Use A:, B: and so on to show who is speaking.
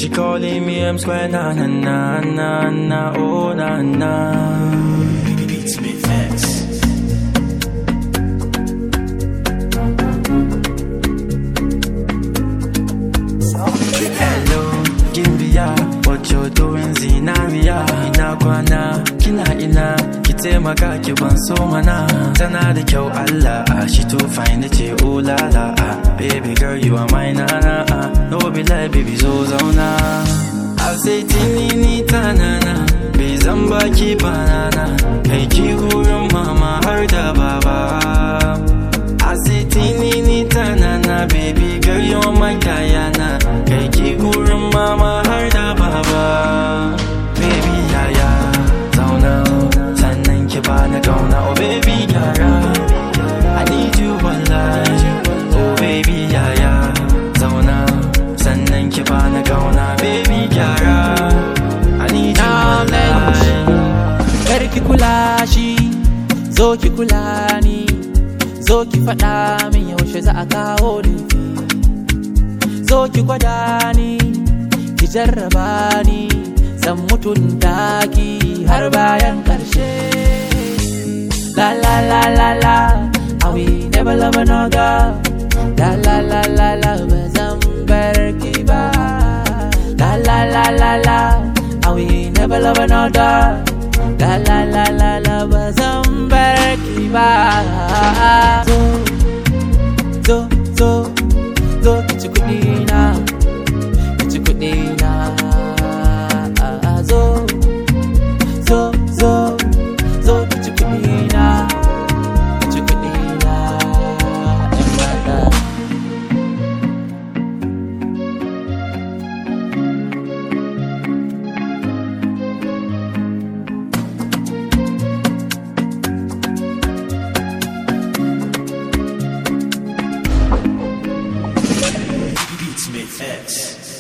A: She calling me M square, na na na na na, oh na na.
B: Beats me facts.
A: Hello, Gimbiya, what you doing, Zinariya? Ina kwana, kina ina, ki taimaka ki ban so mana. Tana da kyau Allah, she too fine da ce oh la la. Baby girl, you are my nana. No be like baby zo zauna. I say tinini tanana, bai zan baki banana. Kai ki gurin mama har da baba. I say tinini tanana, baby girl, you're my Diana. Kai ki gurin mama har da baba. Baby yaya, zauna, sannan ki bani kauna. Oh baby yara, I need you wallahi. Oh baby yaya, zauna, sannan ki bani kauna. Baby yara, I need you wallahi.
C: Kar ki kula shi, zo ki kula ni. Zo ki faɗa min yaushe za a kawo laifi. Zo ki gwada ni, ki jarraba ni. Zan mutunta ki har bayan ƙarshe. La la la la la, I will never love another. La la la la la, ba zan bar ki ba. La la la la la, I will never love another. La la la la la, ba zan bar ki ba. Zo, zo, zo, ki ci kuɗi na, ki ci kuɗi na. Zo, zo, zo, zo, ki ci kuɗi na, ki ci kuɗi na. ‘Yan mata.
B: Beats me facts.